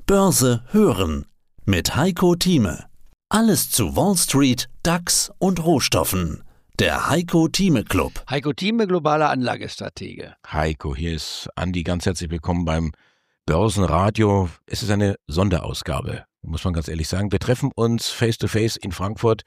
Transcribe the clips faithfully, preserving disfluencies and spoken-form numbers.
Börse hören mit Heiko Thieme. Alles zu Wall Street, DAX und Rohstoffen. Der Heiko Thieme Club. Heiko Thieme, globaler Anlagestratege. Heiko, hier ist Andi. Ganz herzlich willkommen beim Börsenradio. Es ist eine Sonderausgabe, muss man ganz ehrlich sagen. Wir treffen uns face to face in Frankfurt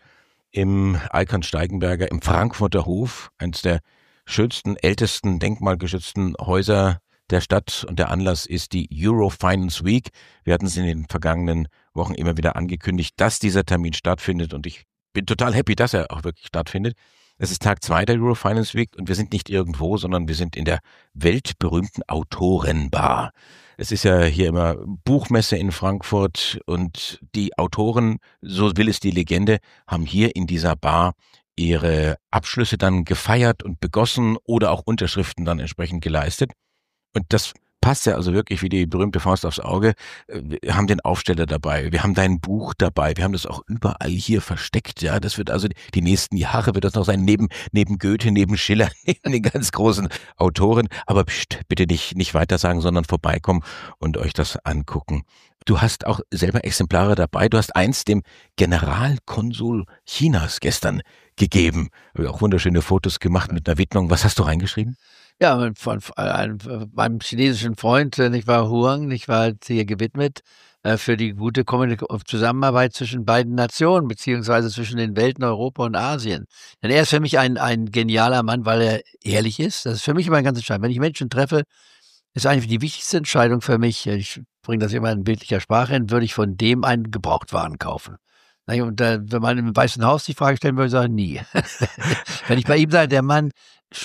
im Alkan Steigenberger, im Frankfurter Hof, eines der schönsten, ältesten, denkmalgeschützten Häuser der Stadt, und der Anlass ist die Eurofinance Week. Wir hatten es in den vergangenen Wochen immer wieder angekündigt, dass dieser Termin stattfindet, und ich bin total happy, dass er auch wirklich stattfindet. Es ist Tag zwei der Eurofinance Week und wir sind nicht irgendwo, sondern wir sind in der weltberühmten Autorenbar. Es ist ja hier immer Buchmesse in Frankfurt, und die Autoren, so will es die Legende, haben hier in dieser Bar ihre Abschlüsse dann gefeiert und begossen oder auch Unterschriften dann entsprechend geleistet. Und das passt ja also wirklich wie die berühmte Faust aufs Auge. Wir haben den Aufsteller dabei, wir haben dein Buch dabei, wir haben das auch überall hier versteckt. Ja, das wird also die nächsten Jahre wird das noch sein, neben neben Goethe, neben Schiller, neben den ganz großen Autoren. Aber pst, bitte nicht nicht weiter sagen, sondern vorbeikommen und euch das angucken. Du hast auch selber Exemplare dabei. Du hast eins dem Generalkonsul Chinas gestern gegeben. Habe auch wunderschöne Fotos gemacht mit einer Widmung. Was hast du reingeschrieben? Ja, von einem, meinem chinesischen Freund, nicht wahr, Huang, nicht wahr, hier gewidmet, äh, für die gute Zusammenarbeit zwischen beiden Nationen, beziehungsweise zwischen den Welten Europa und Asien. Denn er ist für mich ein, ein genialer Mann, weil er ehrlich ist. Das ist für mich immer ganz entscheidend. Wenn ich Menschen treffe, ist eigentlich die wichtigste Entscheidung für mich, ich bringe das immer in bildlicher Sprache hin, würde ich von dem einen Gebrauchtwaren kaufen. Und äh, wenn man im Weißen Haus die Frage stellen würde, ich sagen, nie. Wenn ich bei ihm sage, der Mann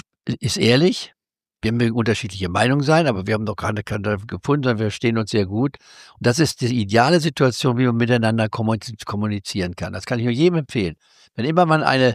ist ehrlich, wir mögen unterschiedliche Meinungen sein, aber wir haben noch keine Kante gefunden, sondern wir verstehen uns sehr gut. Und das ist die ideale Situation, wie man miteinander kommunizieren kann. Das kann ich nur jedem empfehlen. Wenn immer man eine,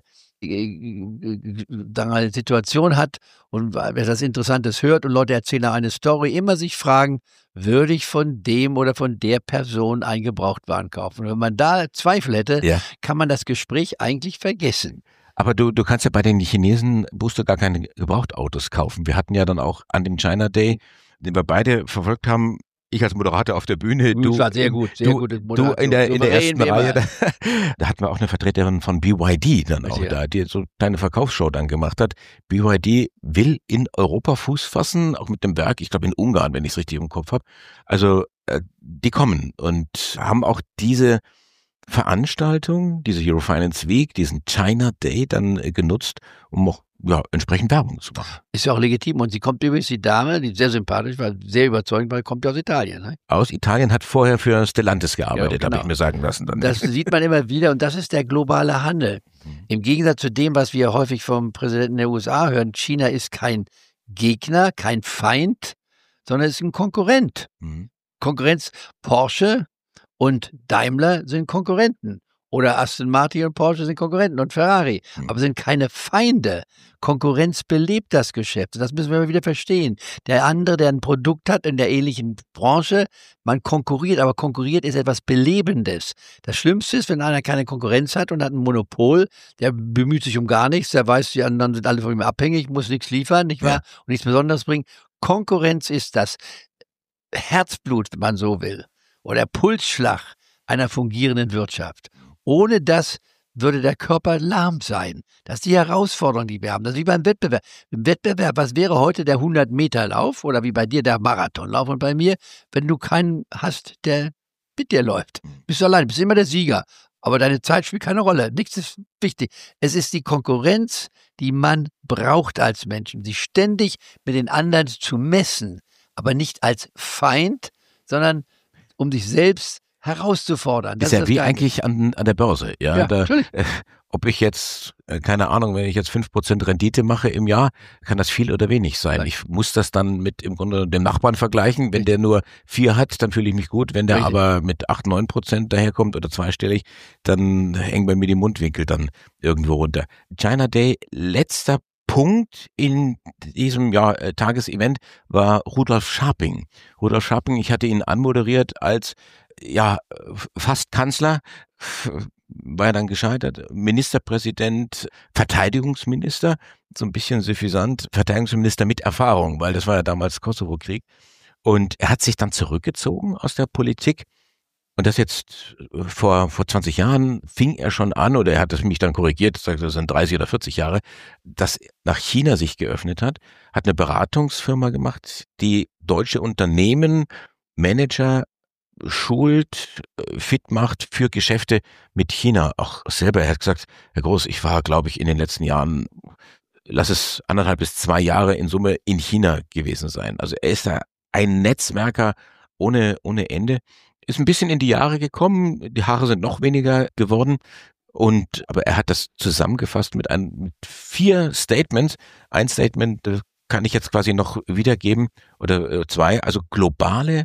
eine Situation hat und wer das Interessantes hört und Leute erzählen eine Story, immer sich fragen, würde ich von dem oder von der Person einen Gebrauchtwagen kaufen? Und wenn man da Zweifel hätte, ja, kann man das Gespräch eigentlich vergessen. Aber du, du kannst ja bei den Chinesen, musst du gar keine Gebrauchtautos kaufen. Wir hatten ja dann auch an dem China Day, den wir beide verfolgt haben, ich als Moderator auf der Bühne, du, das war sehr gut, sehr du, gute du in der, in der ersten Reihe, da, da hatten wir auch eine Vertreterin von B Y D dann auch ja. da, die so eine kleine Verkaufsshow dann gemacht hat. B Y D will in Europa Fuß fassen, auch mit dem Werk, ich glaube in Ungarn, wenn ich es richtig im Kopf habe. Also äh, die kommen und haben auch diese Veranstaltung, diese Eurofinance Week, diesen China Day dann äh, genutzt, um auch ja, entsprechend Werbung zu machen. Ist ja auch legitim. Und sie kommt übrigens, die Dame, die sehr sympathisch war, sehr überzeugend, weil kommt ja aus Italien. Ne? Aus Italien, hat vorher für Stellantis gearbeitet, ja, genau. Habe ich mir sagen lassen. Dann. Das sieht man immer wieder, und das ist der globale Handel. Mhm. Im Gegensatz zu dem, was wir häufig vom Präsidenten der U S A hören, China ist kein Gegner, kein Feind, sondern es ist ein Konkurrent. Mhm. Konkurrenz, Porsche und Daimler sind Konkurrenten. Oder Aston Martin und Porsche sind Konkurrenten und Ferrari. Mhm. Aber sind keine Feinde. Konkurrenz belebt das Geschäft. Das müssen wir immer wieder verstehen. Der andere, der ein Produkt hat in der ähnlichen Branche, man konkurriert, aber konkurriert ist etwas Belebendes. Das Schlimmste ist, wenn einer keine Konkurrenz hat und hat ein Monopol, der bemüht sich um gar nichts, der weiß, die anderen sind alle von ihm abhängig, muss nichts liefern, nicht wahr? Ja. Und nichts Besonderes bringen. Konkurrenz ist das Herzblut, wenn man so will, oder Pulsschlag einer fungierenden Wirtschaft. Ohne das würde der Körper lahm sein. Das ist die Herausforderung, die wir haben. Das ist wie beim Wettbewerb. Im Wettbewerb, was wäre heute der hundert-Meter-Lauf oder wie bei dir der Marathonlauf und bei mir, wenn du keinen hast, der mit dir läuft. Bist du allein, bist immer der Sieger. Aber deine Zeit spielt keine Rolle. Nichts ist wichtig. Es ist die Konkurrenz, die man braucht als Menschen, sich ständig mit den anderen zu messen, aber nicht als Feind, sondern um sich selbst herauszufordern. Das ist ja wie eigentlich an, an der Börse. Ja, ja da, äh, ob ich jetzt, äh, keine Ahnung, wenn ich jetzt fünf Prozent Rendite mache im Jahr, kann das viel oder wenig sein. Nein. Ich muss das dann mit im Grunde dem Nachbarn vergleichen. Wenn Richtig. Der nur vier hat, dann fühle ich mich gut. Wenn der Richtig. Aber mit acht, neun Prozent daherkommt oder zweistellig, dann hängen bei mir die Mundwinkel dann irgendwo runter. China Day, letzter Punkt in diesem ja, Tagesevent war Rudolf Scharping. Rudolf Scharping, ich hatte ihn anmoderiert als ja fast Kanzler, war er dann gescheitert, Ministerpräsident, Verteidigungsminister, so ein bisschen suffisant, Verteidigungsminister mit Erfahrung, weil das war ja damals Kosovo-Krieg. Und er hat sich dann zurückgezogen aus der Politik. Und das jetzt vor, vor zwanzig Jahren fing er schon an, oder er hat es mich dann korrigiert, das sind dreißig oder vierzig Jahre, dass nach China sich geöffnet hat, hat eine Beratungsfirma gemacht, die deutsche Unternehmen, Manager schult, fit macht für Geschäfte mit China. Auch selber, er hat gesagt, Herr Groß, ich war, glaube ich, in den letzten Jahren, lass es anderthalb bis zwei Jahre in Summe in China gewesen sein. Also er ist da ein Netzwerker ohne, ohne Ende. Ist ein bisschen in die Jahre gekommen, die Haare sind noch weniger geworden, und aber er hat das zusammengefasst mit, ein, mit vier Statements. Ein Statement das kann ich jetzt quasi noch wiedergeben, oder äh, zwei, also globale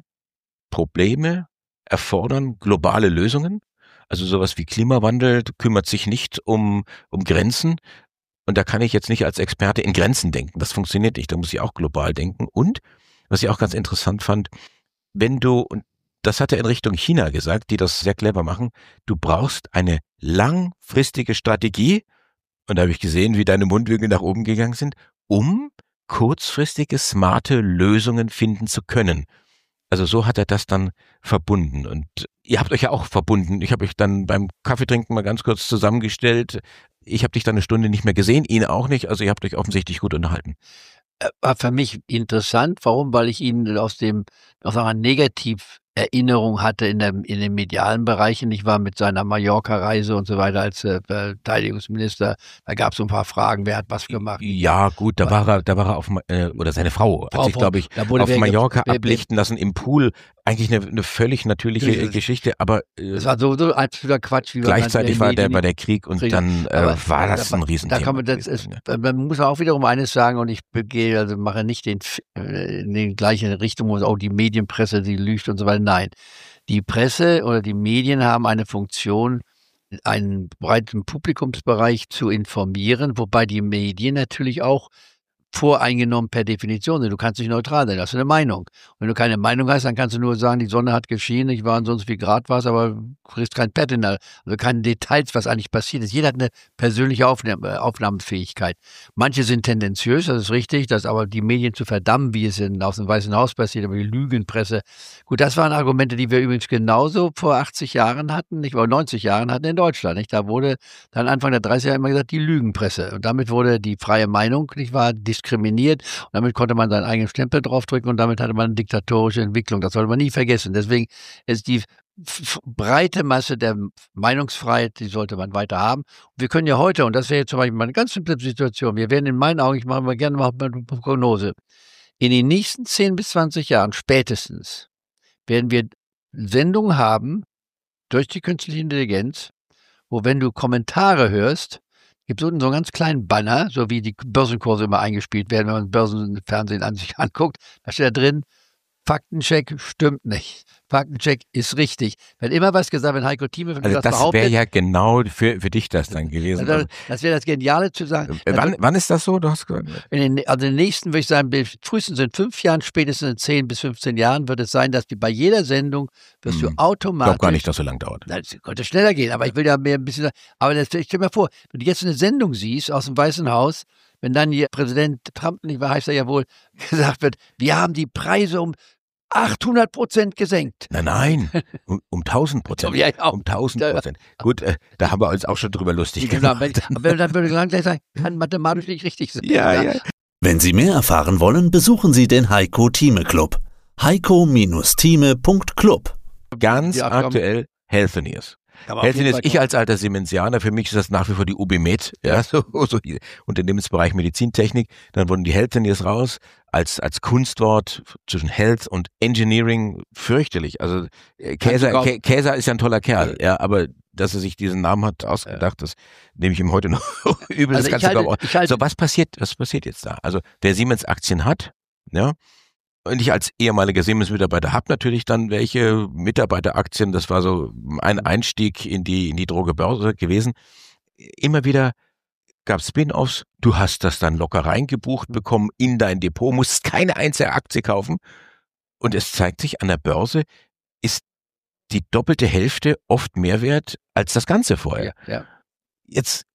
Probleme erfordern globale Lösungen, also sowas wie Klimawandel kümmert sich nicht um, um Grenzen, und da kann ich jetzt nicht als Experte in Grenzen denken, das funktioniert nicht, da muss ich auch global denken. Und, was ich auch ganz interessant fand, wenn du, und das hat er in Richtung China gesagt, die das sehr clever machen, du brauchst eine langfristige Strategie, und da habe ich gesehen, wie deine Mundwinkel nach oben gegangen sind, um kurzfristige, smarte Lösungen finden zu können. Also so hat er das dann verbunden, und ihr habt euch ja auch verbunden. Ich habe euch dann beim Kaffeetrinken mal ganz kurz zusammengestellt. Ich habe dich dann eine Stunde nicht mehr gesehen, ihn auch nicht, also ihr habt euch offensichtlich gut unterhalten. War für mich interessant. Warum? Weil ich ihn aus dem, aus einer Negativerinnerung hatte in, der, in den medialen Bereichen. Ich war mit seiner Mallorca-Reise und so weiter als äh, Verteidigungsminister. Da gab es so ein paar Fragen, wer hat was gemacht. Ja gut, da war er, da war er auf, äh, oder seine Frau Frau hat sich, glaube ich, auf Mallorca ge- ablichten lassen im Pool. Eigentlich eine, eine völlig natürliche äh, Geschichte, aber äh, das war sowieso absoluter Quatsch. Wie gleichzeitig war der, war der Krieg, und Krieg. dann äh, war das ein Riesenthema. Da kann man, das ist, man muss auch wiederum eines sagen, und ich gehe, also mache nicht den, in die gleiche Richtung, wo auch die Medienpresse, die lügt und so weiter. Nein, die Presse oder die Medien haben eine Funktion, einen breiten Publikumsbereich zu informieren, wobei die Medien natürlich auch voreingenommen per Definition sind. Du kannst nicht neutral sein, hast du eine Meinung. Und wenn du keine Meinung hast, dann kannst du nur sagen, die Sonne hat geschienen, ich war sonst wie Grad was, aber du kriegst kein Patina, also keine Details, was eigentlich passiert ist. Jeder hat eine persönliche Aufnahme, Aufnahmefähigkeit. Manche sind tendenziös, das ist richtig, das aber die Medien zu verdammen, wie es in, aus dem Weißen Haus passiert, aber die Lügenpresse. Gut, das waren Argumente, die wir übrigens genauso vor achtzig Jahren hatten, nicht, oder neunzig Jahren hatten in Deutschland. Nicht? Da wurde dann Anfang der dreißiger immer gesagt, die Lügenpresse. Und damit wurde die freie Meinung, nicht wahr, diskriminiert. Und damit konnte man seinen eigenen Stempel draufdrücken, und damit hatte man eine diktatorische Entwicklung. Das sollte man nie vergessen. Deswegen ist die f- breite Masse der Meinungsfreiheit, die sollte man weiter haben. Und wir können ja heute, und das wäre jetzt zum Beispiel mal eine ganz simple Situation, wir werden in meinen Augen, ich mache mal gerne mal eine Prognose, in den nächsten zehn bis zwanzig Jahren spätestens werden wir Sendungen haben durch die künstliche Intelligenz, wo, wenn du Kommentare hörst, gibt es unten so einen ganz kleinen Banner, so wie die Börsenkurse immer eingespielt werden, wenn man Börsenfernsehen an sich anguckt. Da steht da drin, Faktencheck stimmt nicht. Faktencheck ist richtig. Wenn immer was gesagt wird, Heiko Thieme, wenn also du das, das behauptet. Das wäre ja genau für, für dich das dann gewesen. Also, das wäre das Geniale zu sagen. Wann, also, wann ist das so? Du hast gesagt. In den, also in den nächsten, würde ich sagen, frühestens in fünf Jahren, spätestens in zehn bis fünfzehn Jahren wird es sein, dass die bei jeder Sendung wirst hm. du automatisch. Ich glaube gar nicht, dass so lange dauert. Das könnte schneller gehen, aber ich will da mehr ein bisschen. Aber das, ich stell mir vor, wenn du jetzt eine Sendung siehst aus dem Weißen Haus, wenn dann hier Präsident Trump, nicht wahr, heißt er ja wohl, gesagt wird, wir haben die Preise um achthundert Prozent gesenkt. Nein, nein, um, um tausend Prozent. Ja, ja. Um tausend Prozent. Gut, äh, da haben wir uns auch schon drüber lustig genau, gemacht. Wenn, aber dann würde ich gleich sagen, kann mathematisch nicht richtig sein. Ja, ja. ja. Wenn Sie mehr erfahren wollen, besuchen Sie den Heiko Thieme Club. heiko Thieme Punkt club. Ganz aktuell Healthineers. Healthineers, ich als alter Siemensianer, für mich ist das nach wie vor die U B Med, ja, so, so Unternehmensbereich Medizintechnik. Dann wurden die Healthineers raus als als Kunstwort zwischen Health und Engineering, fürchterlich. Also Käser, Käser ist ja ein toller Kerl, ja, aber dass er sich diesen Namen hat ausgedacht, das nehme ich ihm heute noch übel. Also das ich halte, auch. Ich halte, so, was passiert, was passiert jetzt da? Also wer Siemens Aktien hat, ja, und ich als ehemaliger Siemens-Mitarbeiter habe natürlich dann welche Mitarbeiteraktien, das war so ein Einstieg in die in die Drogerbörse gewesen. Immer wieder gab es Spin-offs, du hast das dann locker reingebucht bekommen in dein Depot, musst keine einzelne Aktie kaufen, und es zeigt sich, an der Börse ist die doppelte Hälfte oft mehr wert als das Ganze vorher. Ja, ja. Jetzt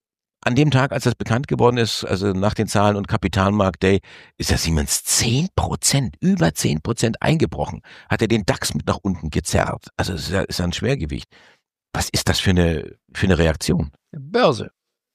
an dem Tag, als das bekannt geworden ist, also nach den Zahlen und Kapitalmarkt Day, ist ja Siemens zehn Prozent, über zehn Prozent eingebrochen. Hat er den DAX mit nach unten gezerrt. Also es ist ja, ist ja ein Schwergewicht. Was ist das für eine, für eine Reaktion? Börse.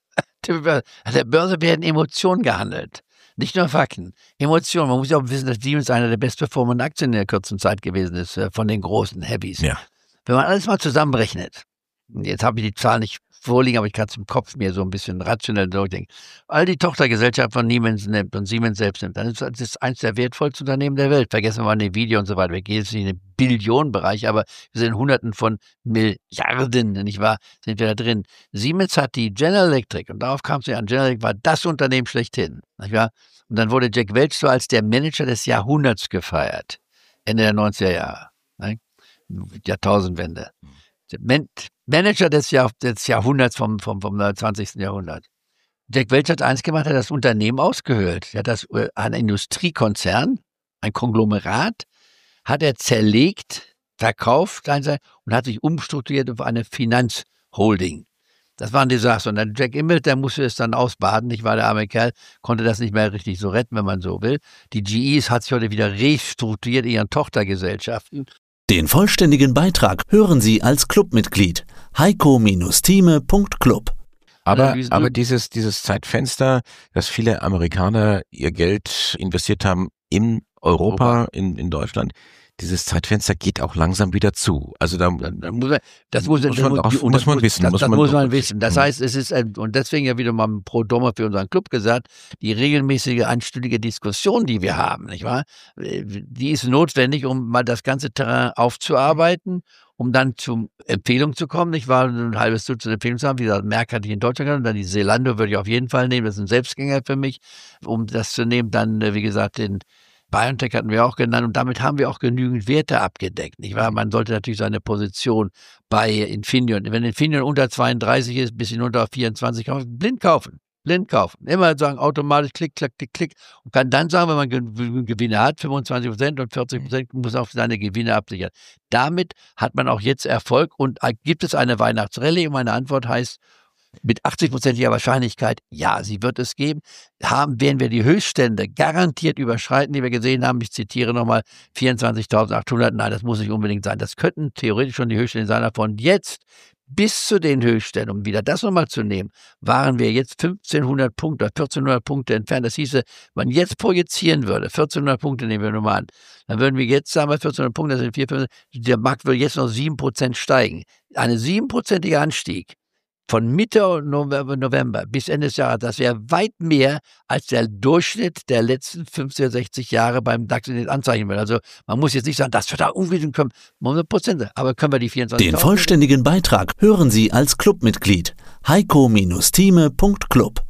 An der Börse werden Emotionen gehandelt. Nicht nur Fakten. Emotionen. Man muss ja auch wissen, dass Siemens einer der bestperformenden Aktien in der kurzen Zeit gewesen ist, von den großen Heavies. Ja. Wenn man alles mal zusammenrechnet, jetzt habe ich die Zahl nicht vorliegen, aber ich kann es im Kopf mir so ein bisschen rationell durchdenken. All die Tochtergesellschaften von Siemens nimmt und Siemens selbst nimmt, dann ist das eines der wertvollsten Unternehmen der Welt. Vergessen wir mal Nvidia und so weiter. Wir gehen jetzt nicht in den Billionenbereich, aber wir sind in Hunderten von Milliarden, nicht wahr, sind wir da drin. Siemens hat die General Electric, und darauf kam es ja an, General Electric war das Unternehmen schlechthin, nicht wahr? Und dann wurde Jack Welch so als der Manager des Jahrhunderts gefeiert. Ende der neunziger Jahre. Nicht? Jahrtausendwende. Man- Manager des, Jahr, des Jahrhunderts vom, vom, vom zwanzigsten Jahrhundert. Jack Welch hat eins gemacht, er hat das Unternehmen ausgehöhlt. Er hat das, ein Industriekonzern, ein Konglomerat, hat er zerlegt, verkauft und hat sich umstrukturiert auf eine Finanzholding. Das war ein Desaster. Und dann Jack Immelt, der musste es dann ausbaden, nicht wahr? Der arme Kerl konnte das nicht mehr richtig so retten, wenn man so will. Die G Es hat sich heute wieder restrukturiert in ihren Tochtergesellschaften. Den vollständigen Beitrag hören Sie als Clubmitglied heiko-thieme punkt club. Aber, Analysen- aber dieses, dieses Zeitfenster, dass viele Amerikaner ihr Geld investiert haben in Europa, in, in Deutschland, dieses Zeitfenster geht auch langsam wieder zu. Also da, Dann, dann muss man, das muss, Muss das man auch- und muss das man wissen, Das, muss das man muss doch man wissen. wissen. Das Mhm. heißt, es ist, ein- und deswegen ja wieder mal ein Pro Dommer für unseren Club gesagt, die regelmäßige einstündige Diskussion, die wir haben, nicht wahr? Die ist notwendig, um mal das ganze Terrain aufzuarbeiten, um dann zu Empfehlungen zu kommen, nicht wahr? Ein halbes Dutzend Empfehlungen zu haben. Wie gesagt, Merck hatte ich in Deutschland gehabt, und dann die Zalando würde ich auf jeden Fall nehmen. Das ist ein Selbstgänger für mich, um das zu nehmen. Dann, äh, wie gesagt, den BioNTech hatten wir auch genannt, und damit haben wir auch genügend Werte abgedeckt, nicht wahr? Man sollte natürlich seine Position bei Infineon, wenn Infineon unter zweiunddreißig ist, bis hinunter auf vierundzwanzig, kann man blind kaufen. Blind kaufen. Immer sagen, automatisch klick, klick, klick, klick. Und kann dann sagen, wenn man Ge- Gewinne hat, fünfundzwanzig Prozent und vierzig Prozent, muss auch seine Gewinne absichern. Damit hat man auch jetzt Erfolg. Und gibt es eine Weihnachtsrallye? Und meine Antwort heißt, mit achtzig-prozentiger Wahrscheinlichkeit, ja, sie wird es geben, haben, werden wir die Höchststände garantiert überschreiten, die wir gesehen haben. Ich zitiere nochmal vierundzwanzigtausendachthundert. Nein, das muss nicht unbedingt sein. Das könnten theoretisch schon die Höchststände sein. Davon jetzt bis zu den Höchstständen, um wieder das nochmal zu nehmen, waren wir jetzt fünfzehnhundert Punkte, oder vierzehnhundert Punkte entfernt. Das hieße, wenn man jetzt projizieren würde, vierzehnhundert Punkte nehmen wir nur mal an, dann würden wir jetzt sagen, wir vierzehnhundert Punkte, das sind vier, fünf, der Markt würde jetzt noch sieben Prozent steigen. Eine siebenprozentige Anstieg von Mitte November, November bis Ende des Jahres, das wäre weit mehr als der Durchschnitt der letzten fünfzig, sechzig Jahre beim DAX in den Anzeichen will. Also man muss jetzt nicht sagen, das wird da unbedingt kommen, hundert Prozent, aber können wir die vierundzwanzig? Den vollständigen Beitrag hören Sie als Clubmitglied heiko-thieme punkt club.